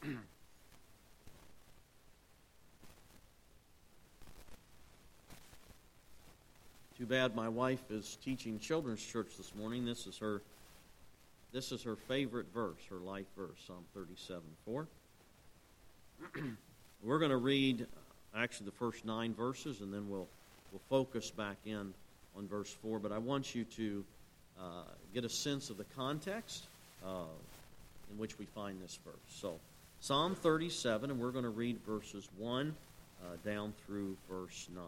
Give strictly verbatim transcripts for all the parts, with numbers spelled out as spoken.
Too bad my wife is teaching children's church this morning. This is her this is her favorite verse, her life verse, Psalm thirty-seven four. We're going to read actually the first nine verses, and then we'll we'll focus back in on verse four. But I want you to uh, get a sense of the context uh, in which we find this verse. So, Psalm thirty-seven, and we're going to read verses one uh, down through verse nine.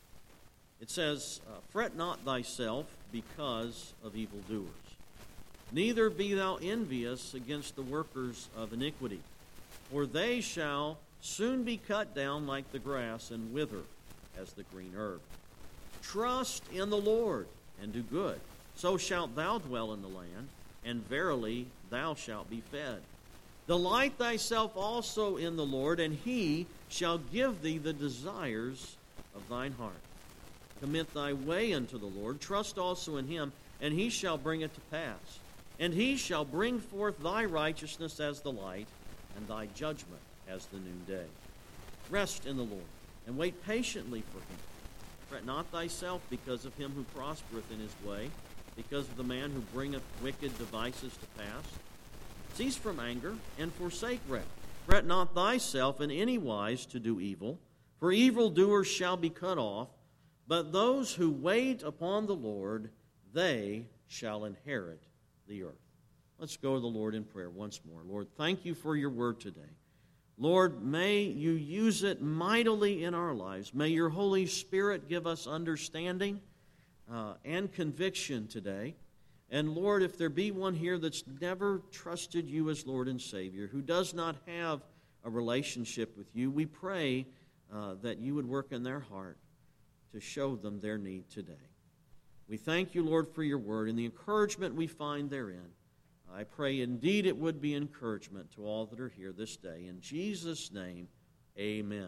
It says, uh, Fret not thyself because of evildoers, neither be thou envious against the workers of iniquity, for they shall soon be cut down like the grass and wither as the green herb. Trust in the Lord and do good, so shalt thou dwell in the land, and verily thou shalt be fed. Delight thyself also in the Lord, and he shall give thee the desires of thine heart. Commit thy way unto the Lord, trust also in him, and he shall bring it to pass. And he shall bring forth thy righteousness as the light, and thy judgment as the noonday. Rest in the Lord, and wait patiently for him. Fret not thyself because of him who prospereth in his way, because of the man who bringeth wicked devices to pass. Cease from anger, and forsake wrath. Fret not thyself in any wise to do evil, for evildoers shall be cut off, but those who wait upon the Lord, they shall inherit the earth. Let's go to the Lord in prayer once more. Lord, thank you for your word today. Lord, may you use it mightily in our lives. May your Holy Spirit give us understanding uh, and conviction today. And Lord, if there be one here that's never trusted you as Lord and Savior, who does not have a relationship with you, we pray uh, that you would work in their heart to show them their need today. We thank you, Lord, for your word and the encouragement we find therein. I pray indeed it would be encouragement to all that are here this day. In Jesus' name, amen.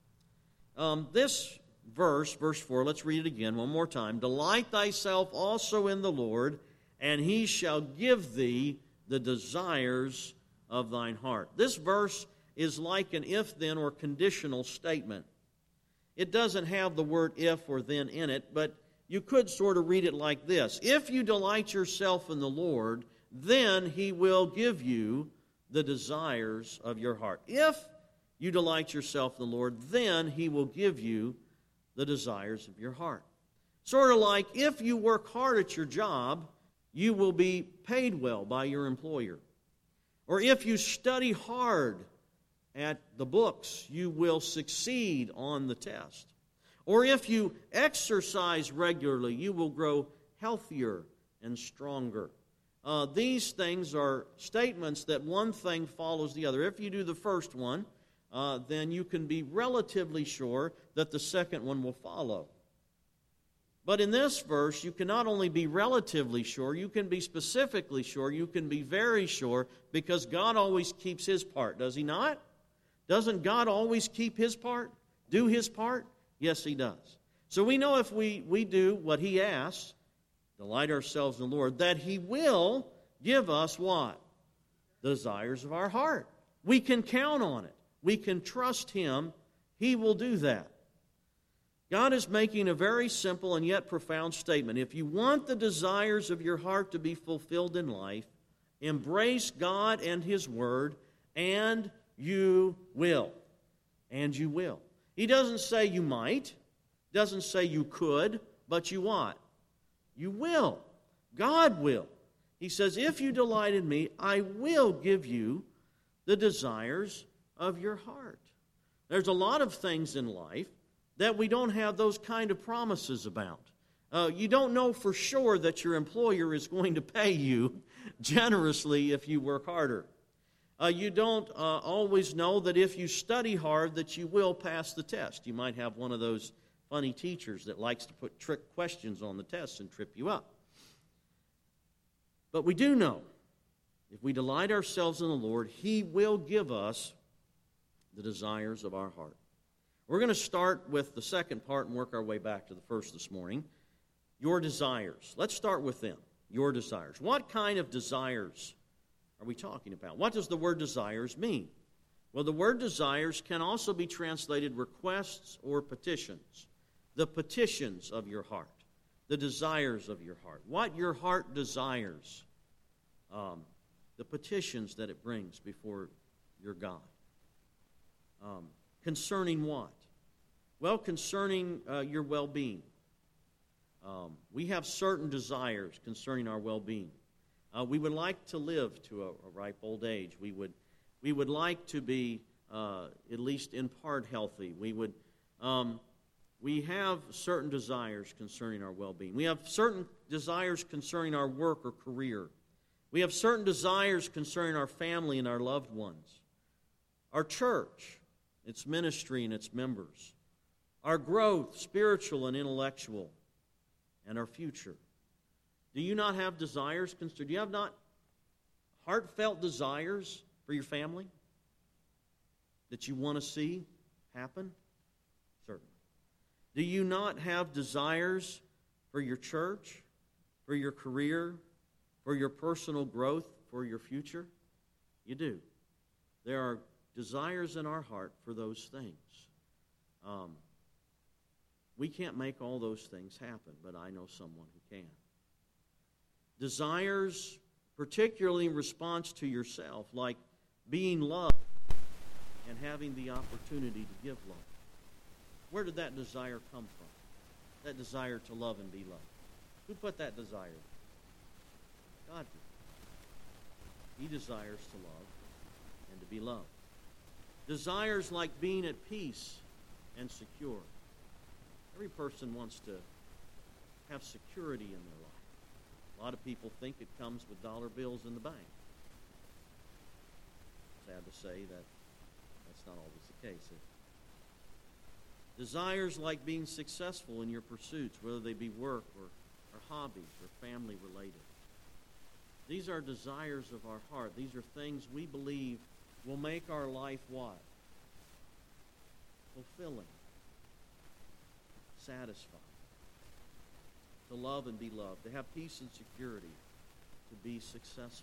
Um, this verse, verse four, let's read it again one more time. Delight thyself also in the Lord, and he shall give thee the desires of thine heart. This verse is like an if-then or conditional statement. It doesn't have the word if or then in it, but you could sort of read it like this. If you delight yourself in the Lord, then he will give you the desires of your heart. If you delight yourself in the Lord, then he will give you the desires of your heart. Sort of like if you work hard at your job, you will be paid well by your employer. Or if you study hard at the books, you will succeed on the test. Or if you exercise regularly, you will grow healthier and stronger. Uh, these things are statements that one thing follows the other. If you do the first one, uh, then you can be relatively sure that the second one will follow. But in this verse, you can not only be relatively sure, you can be specifically sure, you can be very sure, because God always keeps his part, does he not? Doesn't God always keep his part? Do his part? Yes, he does. So we know if we, we do what he asks, delight ourselves in the Lord, that he will give us what? The desires of our heart. We can count on it. We can trust him. He will do that. God is making a very simple and yet profound statement. If you want the desires of your heart to be fulfilled in life, embrace God and his word, and you will. And you will. He doesn't say you might, doesn't say you could, but you what? You will. God will. He says, if you delight in me, I will give you the desires of your heart. There's a lot of things in life that we don't have those kind of promises about. Uh, you don't know for sure that your employer is going to pay you generously if you work harder. Uh, you don't uh, always know that if you study hard that you will pass the test. You might have one of those funny teachers that likes to put trick questions on the test and trip you up. But we do know, if we delight ourselves in the Lord, he will give us the desires of our heart. We're going to start with the second part and work our way back to the first this morning. Your desires. Let's start with them. Your desires. What kind of desires are we talking about? What does the word desires mean? Well, the word desires can also be translated requests or petitions. The petitions of your heart, the desires of your heart, what your heart desires, um, the petitions that it brings before your God. Um, concerning what? Well, concerning uh, your well-being. Um, we have certain desires concerning our well-being. Uh, we would like to live to a, a ripe old age. We would, we would like to be uh, at least in part healthy. We would, um, we have certain desires concerning our well-being. We have certain desires concerning our work or career. We have certain desires concerning our family and our loved ones. Our church, its ministry and its members. Our growth, spiritual and intellectual, and our future. Do you not have desires? Do you have not heartfelt desires for your family that you want to see happen? Certainly. Do you not have desires for your church, for your career, for your personal growth, for your future? You do. There are desires in our heart for those things. Um, we can't make all those things happen, but I know someone who can. Desires, particularly in response to yourself, like being loved and having the opportunity to give love. Where did that desire come from? That desire to love and be loved. Who put that desire? God did. He desires to love and to be loved. Desires like being at peace and secure. Every person wants to have security in their life. A lot of people think it comes with dollar bills in the bank. Sad to say that that's not always the case. Desires like being successful in your pursuits, whether they be work or, or hobbies or family related. These are desires of our heart. These are things we believe will make our life what? Fulfilling. Satisfying. To love and be loved. To have peace and security. To be successful.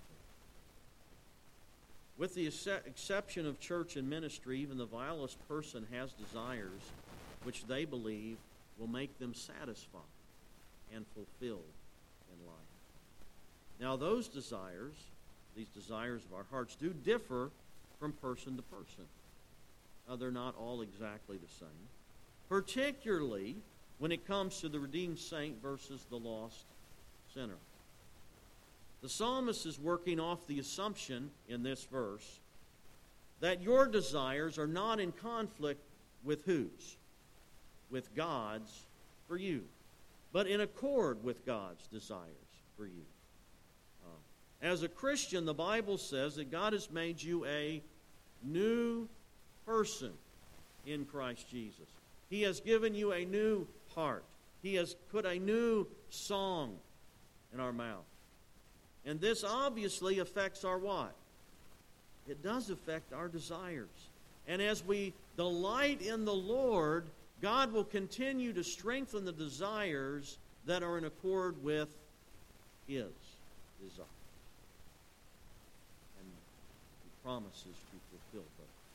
With the exception of church and ministry, even the vilest person has desires which they believe will make them satisfied and fulfilled in life. Now those desires, these desires of our hearts, do differ from person to person. Uh, they're not all exactly the same. Particularly when it comes to the redeemed saint versus the lost sinner. The psalmist is working off the assumption in this verse that your desires are not in conflict with whose? With God's for you, but in accord with God's desires for you. Uh, as a Christian, the Bible says that God has made you a new person in Christ Jesus. He has given you a new heart. He has put a new song in our mouth. And this obviously affects our what? It does affect our desires. And as we delight in the Lord, God will continue to strengthen the desires that are in accord with His desires. And He promises to fulfill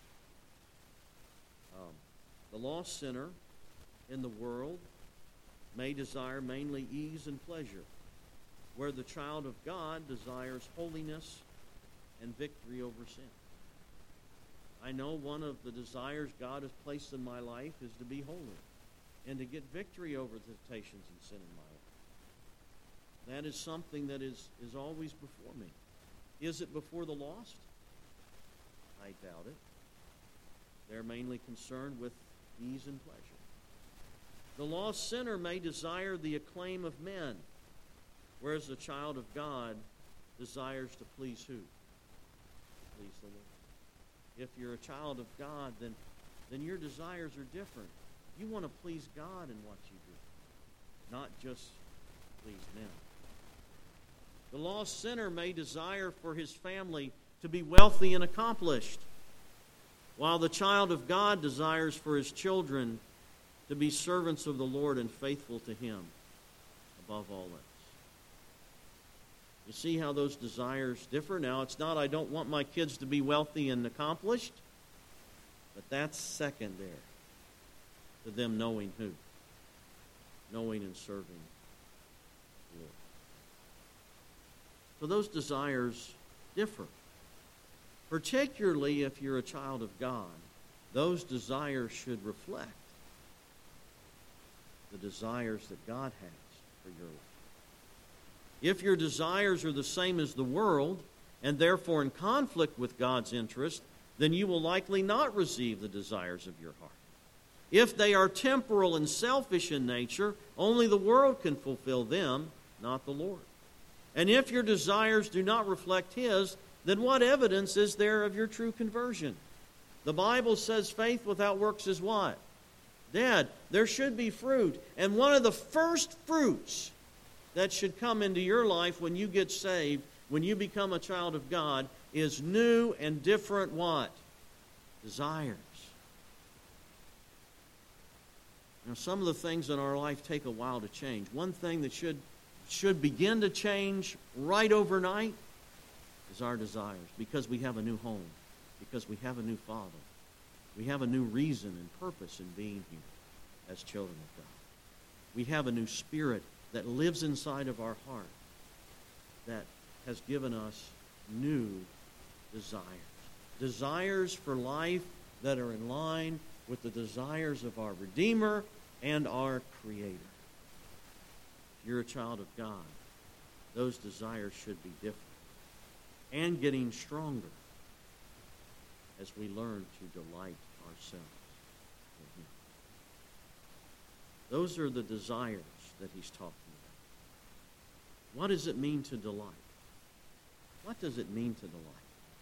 those. Um, the lost sinner in the world may desire mainly ease and pleasure, where the child of God desires holiness and victory over sin. I know one of the desires God has placed in my life is to be holy and to get victory over the temptations and sin in my life. That is something that is, is always before me. Is it before the lost? I doubt it. They're mainly concerned with ease and pleasure. The lost sinner may desire the acclaim of men, whereas the child of God desires to please who? Please the Lord. If you're a child of God, then, then your desires are different. You want to please God in what you do, not just please men. The lost sinner may desire for his family to be wealthy and accomplished, while the child of God desires for his children to be servants of the Lord and faithful to Him above all else. You see how those desires differ? Now, it's not I don't want my kids to be wealthy and accomplished. But that's secondary to them knowing who? Knowing and serving the Lord. So those desires differ. Particularly if you're a child of God, those desires should reflect the desires that God has for your life. If your desires are the same as the world, and therefore in conflict with God's interest, then you will likely not receive the desires of your heart. If they are temporal and selfish in nature, only the world can fulfill them, not the Lord. And if your desires do not reflect His, then what evidence is there of your true conversion? The Bible says faith without works is what? Dead. There should be fruit. And one of the first fruits that should come into your life when you get saved, when you become a child of God, is new and different what? Desires. Now, some of the things in our life take a while to change. One thing that should, should begin to change right overnight is our desires, because we have a new home, because we have a new Father. We have a new reason and purpose in being here as children of God. We have a new spirit that lives inside of our heart that has given us new desires. Desires for life that are in line with the desires of our Redeemer and our Creator. If you're a child of God, those desires should be different and getting stronger as we learn to delight ourselves in Him. Those are the desires that he's talking about. What does it mean to delight? What does it mean to delight?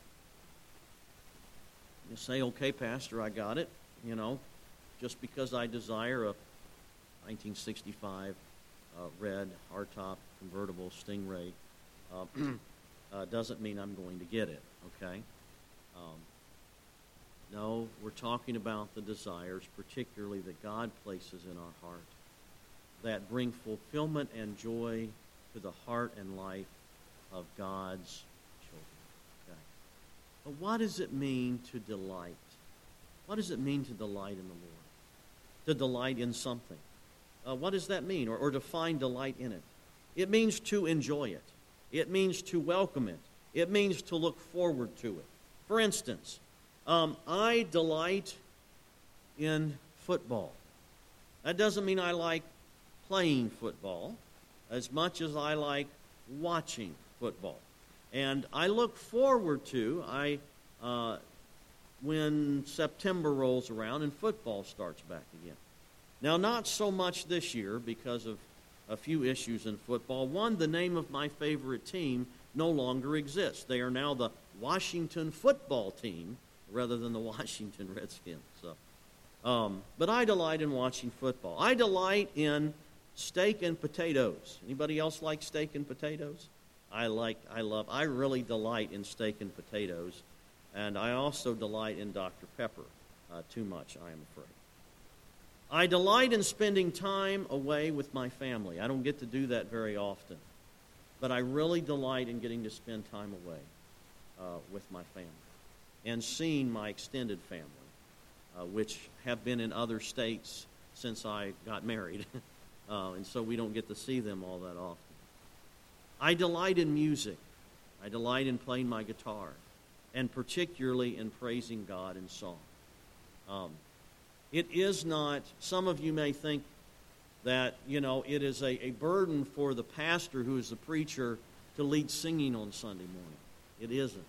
You say, okay, Pastor, I got it. You know, just because I desire a nineteen sixty-five uh, red hardtop convertible Stingray uh, uh, doesn't mean I'm going to get it, okay? Um, no, we're talking about the desires, particularly that God places in our heart, that bring fulfillment and joy to the heart and life of God's children. Okay? But what does it mean to delight? What does it mean to delight in the Lord? To delight in something. Uh, what does that mean? Or, or to find delight in it? It means to enjoy it. It means to welcome it. It means to look forward to it. For instance, um, I delight in football. That doesn't mean I like playing football as much as I like watching football. And I look forward to, I uh, when September rolls around and football starts back again. Now, not so much this year because of a few issues in football. One, the name of my favorite team no longer exists. They are now the Washington football team rather than the Washington Redskins. So, um, but I delight in watching football. I delight in steak and potatoes. Anybody else like steak and potatoes? I like, I love, I really delight in steak and potatoes. And I also delight in Doctor Pepper. Uh, too much, I am afraid. I delight in spending time away with my family. I don't get to do that very often. But I really delight in getting to spend time away uh, with my family and seeing my extended family, uh, which have been in other states since I got married. uh, and so we don't get to see them all that often. I delight in music. I delight in playing my guitar, and particularly in praising God in song. Um, it is not, some of you may think that, you know, it is a, a burden for the pastor who is the preacher to lead singing on Sunday morning. It isn't.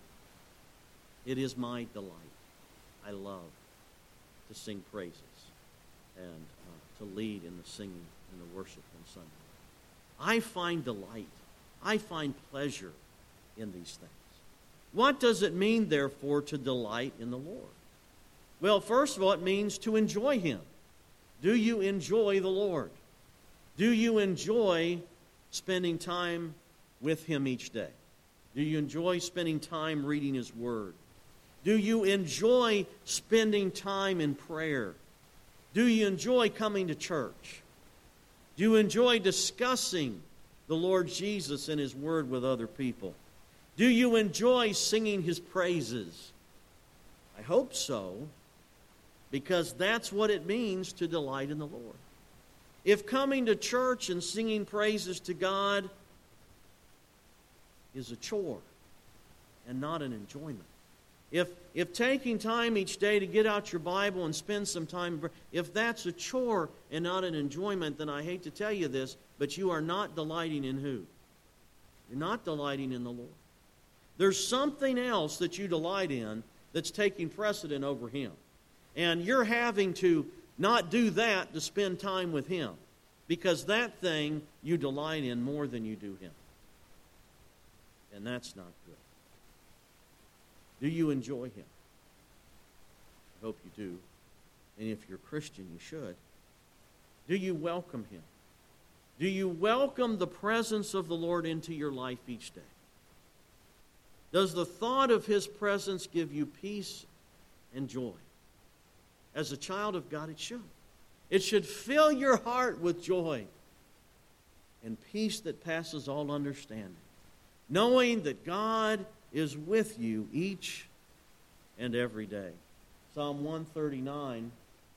It is my delight. I love to sing praises and uh, to lead in the singing and the worship on Sunday morning. I find delight. I find pleasure in these things. What does it mean, therefore, to delight in the Lord? Well, first of all, it means to enjoy Him. Do you enjoy the Lord? Do you enjoy spending time with Him each day? Do you enjoy spending time reading His Word? Do you enjoy spending time in prayer? Do you enjoy coming to church? Do you enjoy discussing the Lord Jesus and His Word with other people? Do you enjoy singing His praises? I hope so. because that's what it means to delight in the Lord. If coming to church and singing praises to God is a chore and not an enjoyment, if if taking time each day to get out your Bible and spend some time, if that's a chore and not an enjoyment, then I hate to tell you this, but you are not delighting in who? You're not delighting in the Lord. There's something else that you delight in that's taking precedent over Him. And you're having to not do that to spend time with Him, because that thing you delight in more than you do Him. And that's not good. Do you enjoy Him? I hope you do. And if you're a Christian, you should. Do you welcome Him? Do you welcome the presence of the Lord into your life each day? Does the thought of His presence give you peace and joy? As a child of God, it should. It should fill your heart with joy and peace that passes all understanding, knowing that God is with you each and every day. Psalm one thirty-nine,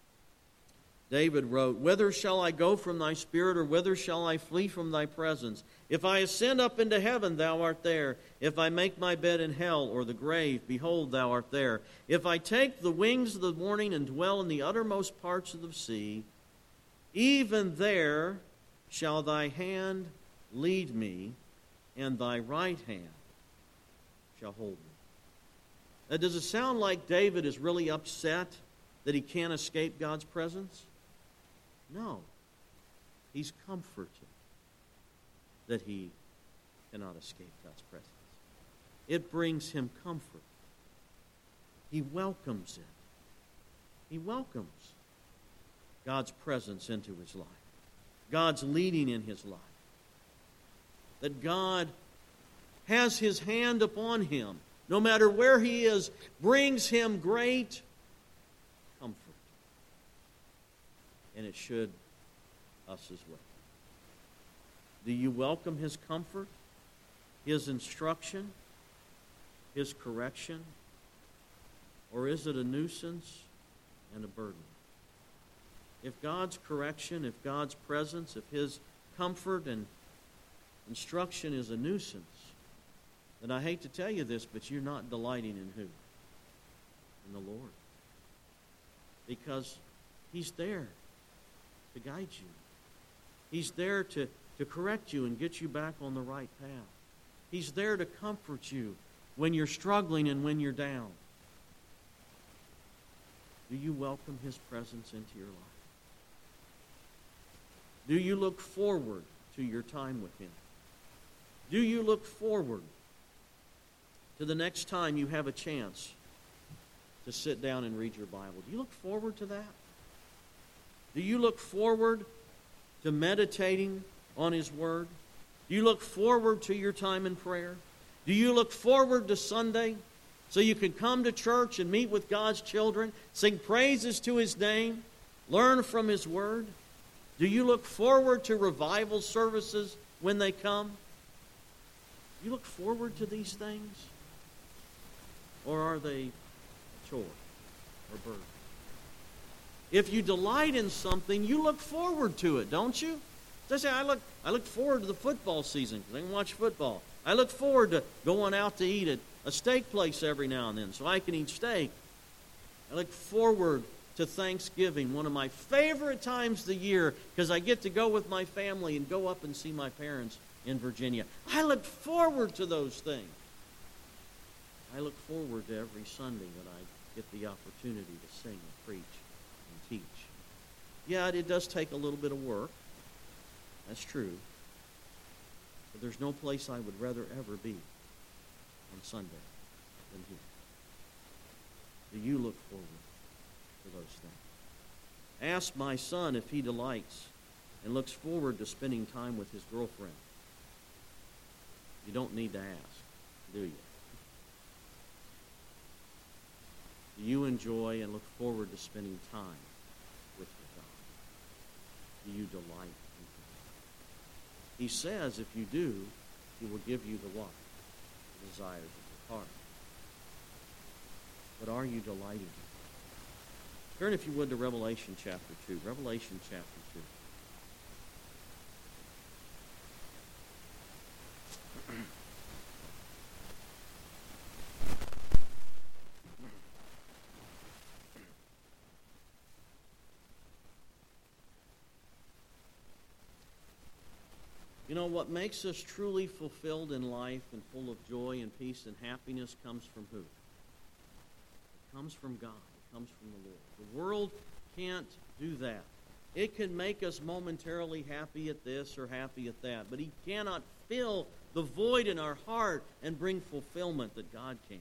David wrote, "Whither shall I go from thy spirit, or whither shall I flee from thy presence? If I ascend up into heaven, thou art there. If I make my bed in hell or the grave, behold, thou art there. If I take the wings of the morning and dwell in the uttermost parts of the sea, even there shall thy hand lead me, and thy right hand shall hold me." Now, does it sound like David is really upset that he can't escape God's presence? No. He's comforted that he cannot escape God's presence. It brings him comfort. He welcomes it. He welcomes God's presence into his life, God's leading in his life, that God has His hand upon him, no matter where he is, brings him great comfort. And it should us as well. Do you welcome His comfort, His instruction, His correction? Or is it a nuisance and a burden? If God's correction, if God's presence, if His comfort and instruction is a nuisance, then I hate to tell you this, but you're not delighting in who? In the Lord. Because He's there to guide you. He's there to, to correct you and get you back on the right path. He's there to comfort you when you're struggling and when you're down. Do you welcome His presence into your life? Do you look forward to your time with Him? Do you look forward to the next time you have a chance to sit down and read your Bible? Do you look forward to that? Do you look forward to meditating on His Word? Do you look forward to your time in prayer? Do you look forward to Sunday so you can come to church and meet with God's children, sing praises to His name, learn from His Word? Do you look forward to revival services when they come? Do you look forward to these things? Or are they a chore or burden? If you delight in something, you look forward to it, don't you? So I say, I look, I look forward to the football season because I can watch football. I look forward to going out to eat at a steak place every now and then so I can eat steak. I look forward to Thanksgiving, one of my favorite times of the year, because I get to go with my family and go up and see my parents in Virginia. I look forward to those things. I look forward to every Sunday that I get the opportunity to sing and preach and teach. Yeah, it does take a little bit of work. That's true. But there's no place I would rather ever be on Sunday than here. Do you look forward to those things? Ask my son if he delights and looks forward to spending time with his girlfriend. You don't need to ask, do you? Do you enjoy and look forward to spending time with your God? Do you delight in Him? He says if you do, He will give you the what? The desires of your heart. But are you delighting in Him? Turn, if you would, to Revelation chapter two. Revelation chapter two. You know, what makes us truly fulfilled in life and full of joy and peace and happiness comes from who? It comes from God. It comes from the Lord. The world can't do that. It can make us momentarily happy at this or happy at that, but He cannot fill the void in our heart and bring fulfillment that God can.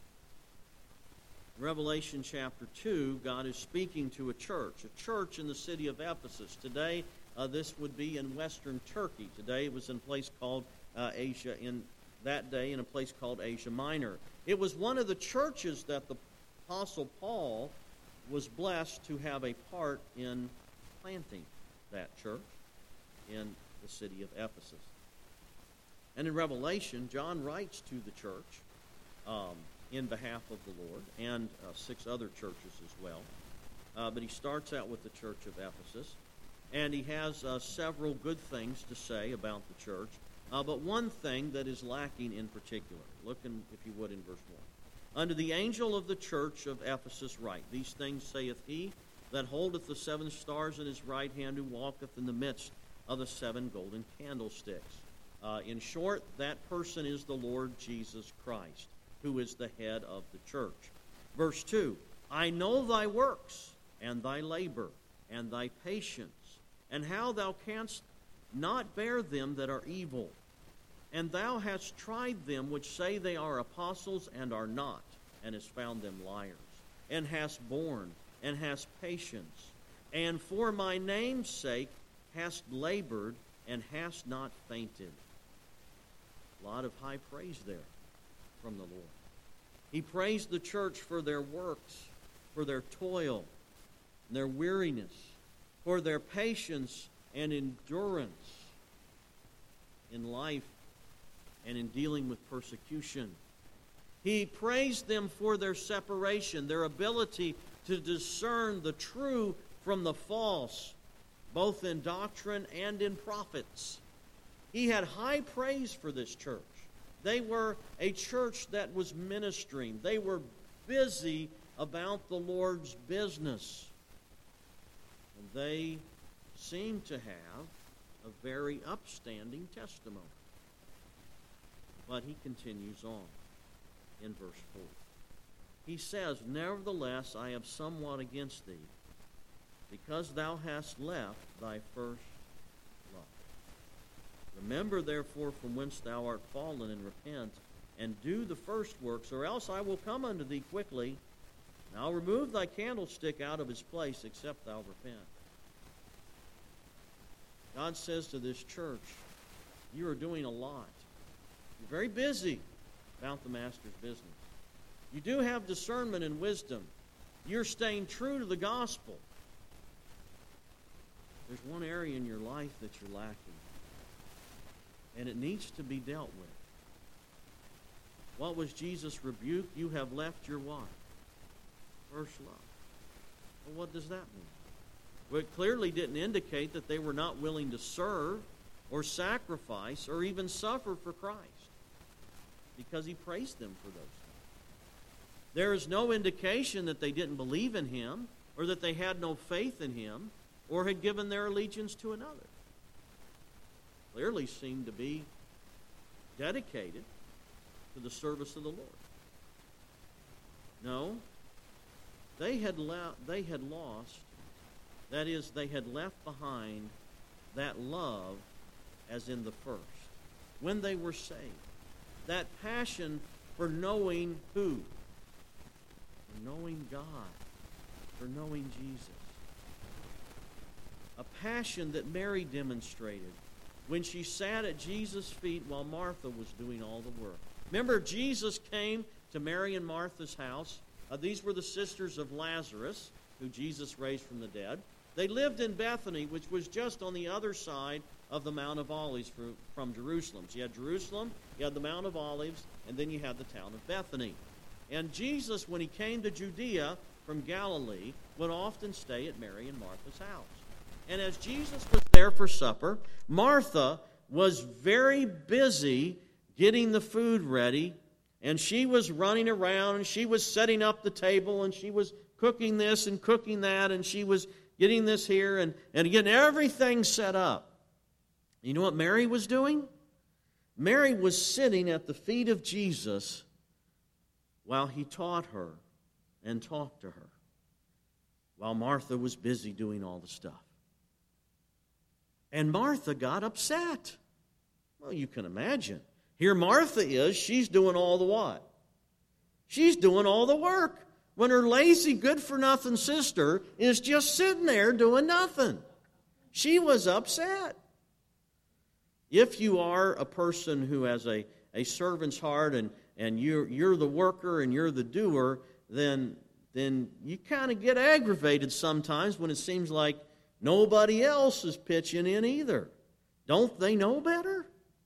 In Revelation chapter two, God is speaking to a church, a church in the city of Ephesus. Today, Uh, this would be in western Turkey. Today it was in a place called uh, Asia, in that day in a place called Asia Minor. It was one of the churches that the Apostle Paul was blessed to have a part in planting that church in the city of Ephesus. And in Revelation, John writes to the church um, in behalf of the Lord and uh, six other churches as well. Uh, but he starts out with the church of Ephesus. And he has uh, several good things to say about the church. Uh, but one thing that is lacking in particular. Look, in, if you would, in verse one. Unto the angel of the church of Ephesus write, These things saith he that holdeth the seven stars in his right hand, who walketh in the midst of the seven golden candlesticks. Uh, in short, that person is the Lord Jesus Christ, who is the head of the church. Verse two. I know thy works, and thy labor, and thy patience, and how thou canst not bear them that are evil. And thou hast tried them which say they are apostles and are not, and hast found them liars, and hast borne, and hast patience, and for my name's sake hast labored, and hast not fainted. A lot of high praise there from the Lord. He praised the church for their works, for their toil, and their weariness, for their patience and endurance in life and in dealing with persecution. He praised them for their separation, their ability to discern the true from the false, both in doctrine and in prophets. He had high praise for this church. They were a church that was ministering. They were busy about the Lord's business. And they seem to have a very upstanding testimony. But he continues on in verse four. He says, Nevertheless, I have somewhat against thee, because thou hast left thy first love. Remember, therefore, from whence thou art fallen, and repent, and do the first works, or else I will come unto thee quickly, and I'll remove thy candlestick out of his place, except thou repent. God says to this church, you are doing a lot. You're very busy about the Master's business. You do have discernment and wisdom. You're staying true to the gospel. There's one area in your life that you're lacking, and it needs to be dealt with. What was Jesus' rebuke? You have left your what? First love. Well, what does that mean? Well, it clearly didn't indicate that they were not willing to serve or sacrifice or even suffer for Christ, because he praised them for those things. There is no indication that they didn't believe in him, or that they had no faith in him, or had given their allegiance to another. Clearly seemed to be dedicated to the service of the Lord. No, they had le- they had lost, that is, they had left behind that love as in the first, when they were saved. That passion for knowing who? For knowing God, for knowing Jesus. A passion that Mary demonstrated when she sat at Jesus' feet while Martha was doing all the work. Remember, Jesus came to Mary and Martha's house. Uh, these were the sisters of Lazarus, who Jesus raised from the dead. They lived in Bethany, which was just on the other side of the Mount of Olives from, from Jerusalem. So you had Jerusalem, you had the Mount of Olives, and then you had the town of Bethany. And Jesus, when he came to Judea from Galilee, would often stay at Mary and Martha's house. And as Jesus was there for supper, Martha was very busy getting the food ready, and she was running around, and she was setting up the table, and she was cooking this and cooking that, and she was getting this here, and, and getting everything set up. You know what Mary was doing? Mary was sitting at the feet of Jesus while he taught her and talked to her, while Martha was busy doing all the stuff. And Martha got upset. Well, you can imagine. Here Martha is, she's doing all the what? She's doing all the work, when her lazy, good-for-nothing sister is just sitting there doing nothing. She was upset. If you are a person who has a, a servant's heart and, and you're, you're the worker and you're the doer, then, then you kind of get aggravated sometimes when it seems like nobody else is pitching in either. Don't they know better?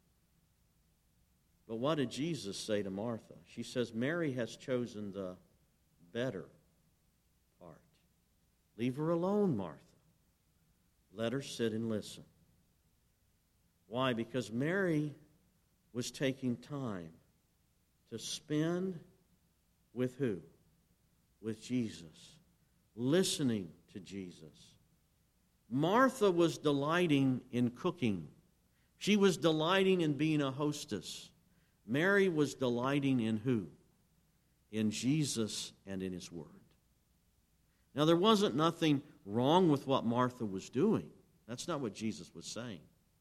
But what did Jesus say to Martha? She says, Mary has chosen the better part. Leave her alone, Martha. Let her sit and listen. Why? Because Mary was taking time to spend with who? With Jesus. Listening to Jesus. Martha was delighting in cooking. She was delighting in being a hostess. Mary was delighting in who? In Jesus and in His Word. Now, there wasn't nothing wrong with what Martha was doing. That's not what Jesus was saying.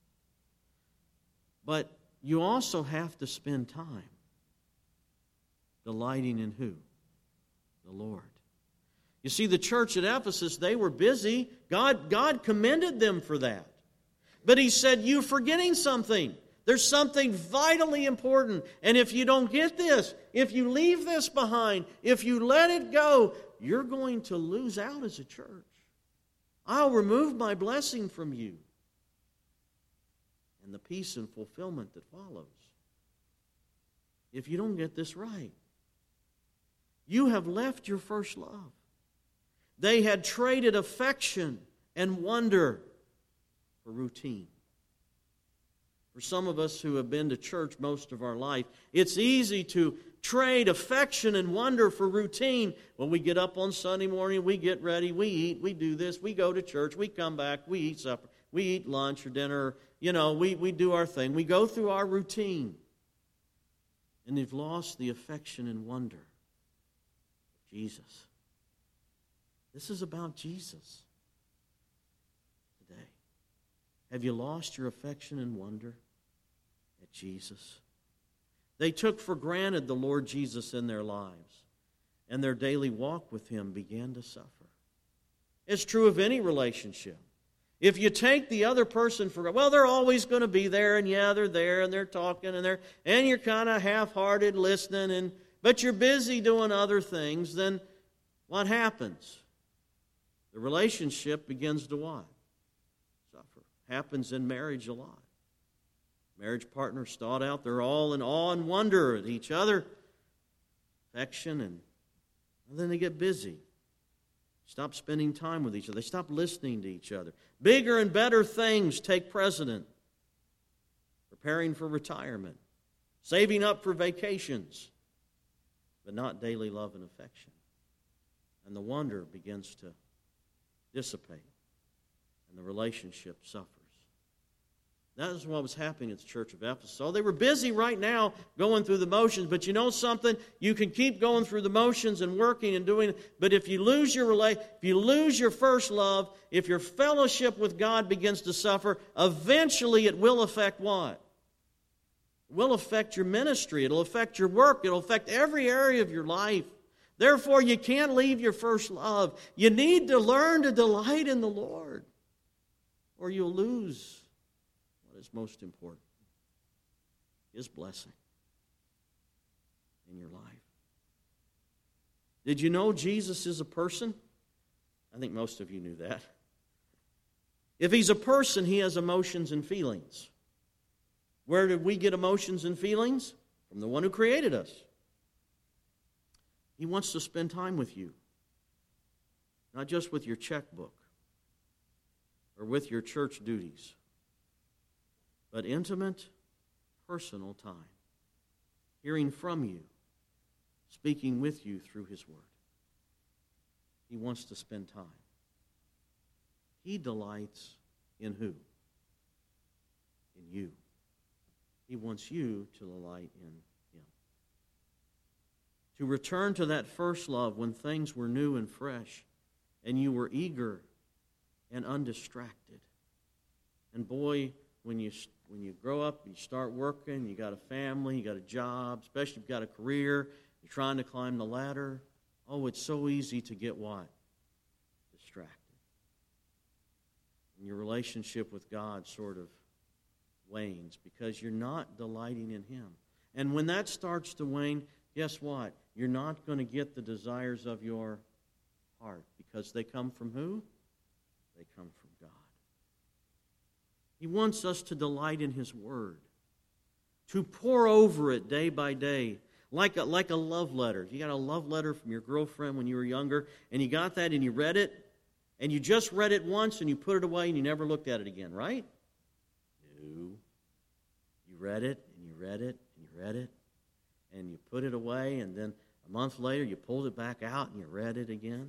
But you also have to spend time delighting in who? The Lord. You see, the church at Ephesus, they were busy. God, God commended them for that. But He said, you're forgetting something. There's something vitally important. And if you don't get this, if you leave this behind, if you let it go, you're going to lose out as a church. I'll remove my blessing from you. And the peace and fulfillment that follows. If you don't get this right, you have left your first love. They had traded affection and wonder for routine. For some of us who have been to church most of our life, it's easy to trade affection and wonder for routine. Well, we get up on Sunday morning, we get ready, we eat, we do this, we go to church, we come back, we eat supper, we eat lunch or dinner, you know, we, we do our thing. We go through our routine. And they've lost the affection and wonder of Jesus. This is about Jesus today. Have you lost your affection and wonder at Jesus? They took for granted the Lord Jesus in their lives, and their daily walk with Him began to suffer. It's true of any relationship. If you take the other person for granted, well, they're always going to be there, and yeah, they're there, and they're talking, and they're and you're kind of half-hearted listening, and but you're busy doing other things, then what happens? The relationship begins to what? Suffer. Happens in marriage a lot. Marriage partners start out, they're all in awe and wonder at each other, affection, and, and then they get busy. Stop spending time with each other. They stop listening to each other. Bigger and better things take precedent. Preparing for retirement. Saving up for vacations. But not daily love and affection. And the wonder begins to dissipate. And the relationship suffers. That is what was happening at the church of Ephesus. So they were busy right now going through the motions, but you know something? You can keep going through the motions and working and doing it, but if you lose your rela- if you lose your first love, if your fellowship with God begins to suffer, eventually it will affect what? It will affect your ministry. It'll affect your work. It'll affect every area of your life. Therefore, you can't leave your first love. You need to learn to delight in the Lord, or you'll lose is most important. His blessing in your life. Did you know Jesus is a person? I think most of you knew that. If He's a person, He has emotions and feelings. Where did we get emotions and feelings? From the one who created us. He wants to spend time with you, not just with your checkbook or with your church duties, but intimate, personal time, hearing from you, speaking with you through His Word. He wants to spend time. He delights in who? In you. He wants you to delight in Him. To return to that first love when things were new and fresh and you were eager and undistracted. And boy, when you when you grow up, you start working, you got a family, you got a job, especially if you've got a career, you're trying to climb the ladder. Oh, it's so easy to get what? Distracted. And your relationship with God sort of wanes because you're not delighting in Him. And when that starts to wane, guess what? You're not going to get the desires of your heart because they come from who? They come from God. He wants us to delight in His Word, to pour over it day by day, like a, like a love letter. You got a love letter from your girlfriend when you were younger, and you got that and you read it, and you just read it once and you put it away and you never looked at it again, right? No. You read it and you read it and you read it, and you put it away, and then a month later you pulled it back out and you read it again.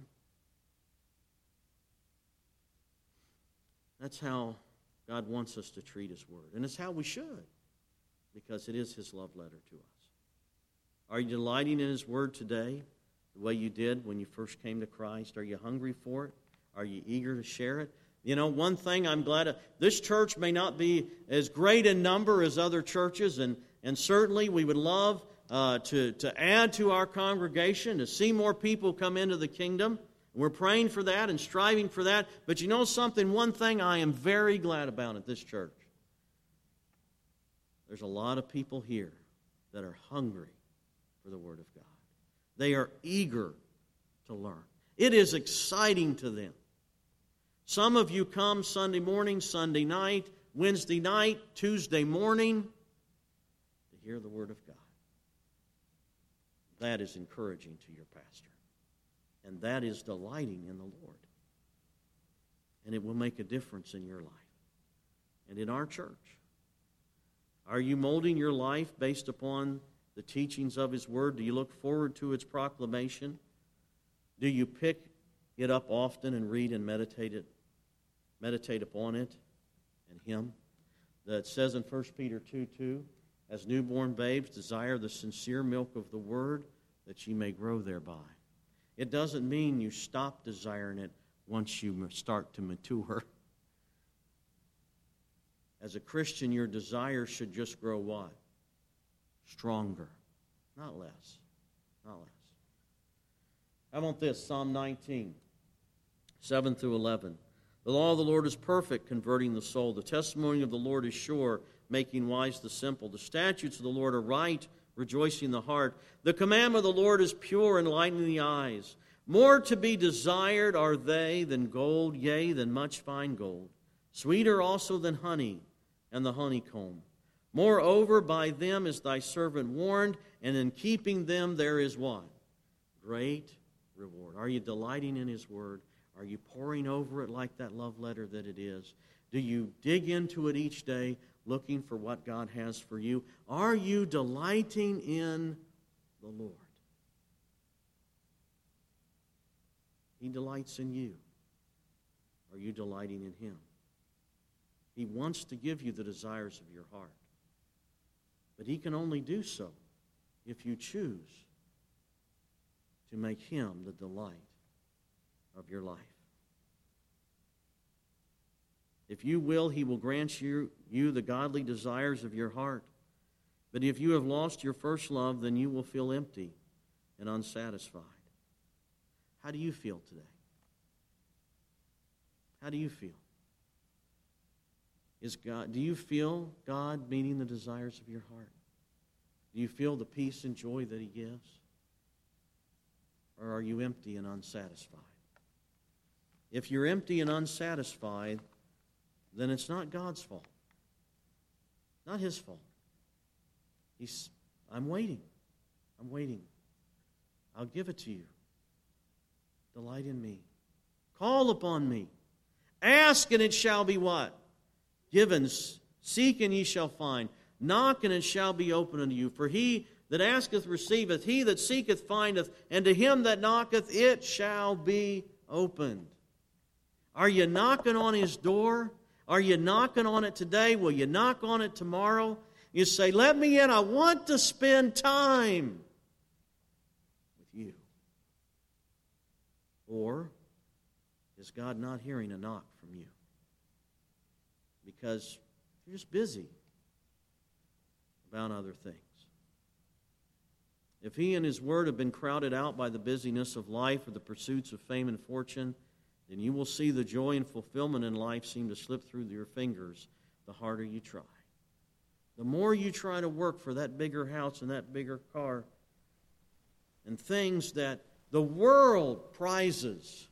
That's how God wants us to treat His Word. And it's how we should, because it is His love letter to us. Are you delighting in His Word today the way you did when you first came to Christ? Are you hungry for it? Are you eager to share it? You know, one thing I'm glad of, this church may not be as great in number as other churches, and, and certainly we would love uh, to, to add to our congregation, to see more people come into the kingdom. We're praying for that and striving for that. But you know something? One thing I am very glad about at this church. There's a lot of people here that are hungry for the Word of God. They are eager to learn. It is exciting to them. Some of you come Sunday morning, Sunday night, Wednesday night, Tuesday morning to hear the Word of God. That is encouraging to your pastor. And that is delighting in the Lord. And it will make a difference in your life and in our church. Are you molding your life based upon the teachings of His Word? Do you look forward to its proclamation? Do you pick it up often and read and meditate it, meditate upon it and Him? That says in First Peter two two, as newborn babes, desire the sincere milk of the Word, that ye may grow thereby. It doesn't mean you stop desiring it once you start to mature. As a Christian, your desire should just grow what? Stronger, not less. Not less. How about this? Psalm nineteen, seven through eleven. The law of the Lord is perfect, converting the soul. The testimony of the Lord is sure, making wise the simple. The statutes of the Lord are right, rejoicing the heart. The commandment of the Lord is pure, enlightening the eyes. More to be desired are they than gold, yea, than much fine gold. Sweeter also than honey and the honeycomb. Moreover, by them is thy servant warned, and in keeping them there is what? Great reward. Are you delighting in His Word? Are you poring over it like that love letter that it is? Do you dig into it each day, looking for what God has for you? Are you delighting in the Lord? He delights in you. Are you delighting in Him? He wants to give you the desires of your heart. But He can only do so if you choose to make Him the delight of your life. If you will, He will grant you, you the godly desires of your heart. But if you have lost your first love, then you will feel empty and unsatisfied. How do you feel today? How do you feel? Is God, do you feel God meeting the desires of your heart? Do you feel the peace and joy that He gives? Or are you empty and unsatisfied? If you're empty and unsatisfied, then it's not God's fault. Not His fault. He's, I'm waiting. I'm waiting. I'll give it to you. Delight in me. Call upon me. Ask, and it shall be what? Given. Seek, and ye shall find. Knock, and it shall be opened unto you. For he that asketh receiveth, he that seeketh findeth, and to him that knocketh it shall be opened. Are you knocking on his door? Are you knocking on it today? Will you knock on it tomorrow? You say, let me in. I want to spend time with you. Or is God not hearing a knock from you? Because you're just busy about other things. If He and His Word have been crowded out by the busyness of life or the pursuits of fame and fortune, then you will see the joy and fulfillment in life seem to slip through your fingers the harder you try. The more you try to work for that bigger house and that bigger car and things that the world prizes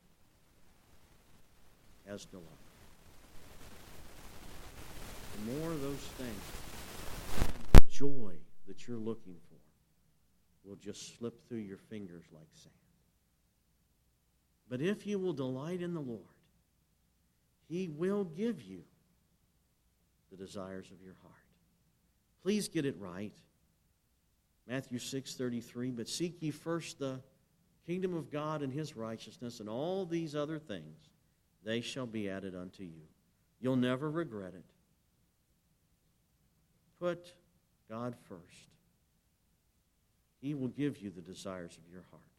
as delight, the more of those things, the joy that you're looking for will just slip through your fingers like sand. But if you will delight in the Lord, He will give you the desires of your heart. Please get it right. Matthew six thirty-three, but seek ye first the kingdom of God and His righteousness, and all these other things, they shall be added unto you. You'll never regret it. Put God first. He will give you the desires of your heart.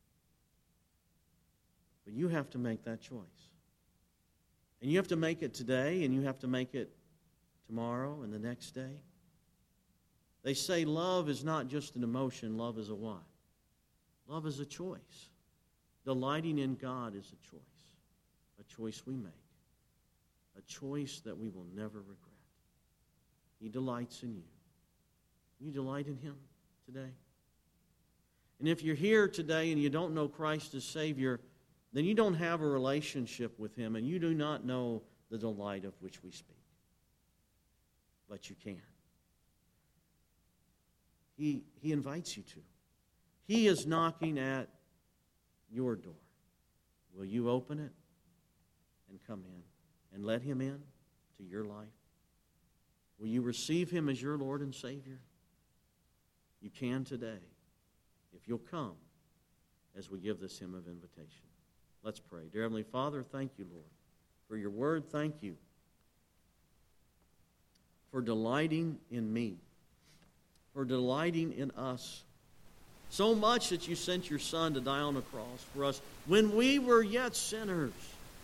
But you have to make that choice. And you have to make it today, and you have to make it tomorrow and the next day. They say love is not just an emotion, love is a what? Love is a choice. Delighting in God is a choice. A choice we make. A choice that we will never regret. He delights in you. You delight in Him today? And if you're here today and you don't know Christ as Savior, then you don't have a relationship with Him, and you do not know the delight of which we speak. But you can. He, he invites you to. He is knocking at your door. Will you open it and come in and let Him in to your life? Will you receive Him as your Lord and Savior? You can today, if you'll come as we give this hymn of invitation. Let's pray. Dear Heavenly Father, thank you, Lord, for your word. Thank you for delighting in me, for delighting in us, so much that you sent your Son to die on the cross for us when we were yet sinners.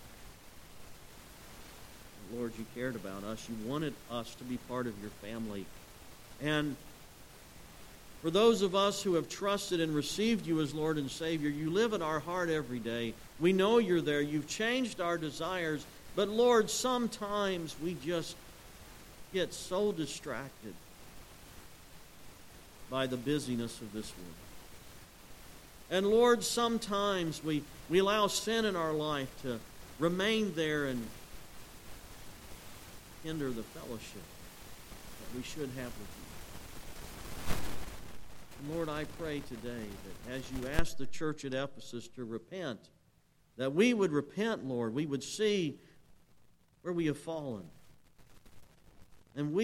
Lord, you cared about us. You wanted us to be part of your family. And for those of us who have trusted and received you as Lord and Savior, you live in our heart every day. We know you're there. You've changed our desires. But Lord, sometimes we just get so distracted by the busyness of this world. And Lord, sometimes we, we allow sin in our life to remain there and hinder the fellowship that we should have with you. And Lord, I pray today that as you ask the church at Ephesus to repent, that we would repent, Lord. We would see where we have fallen. And we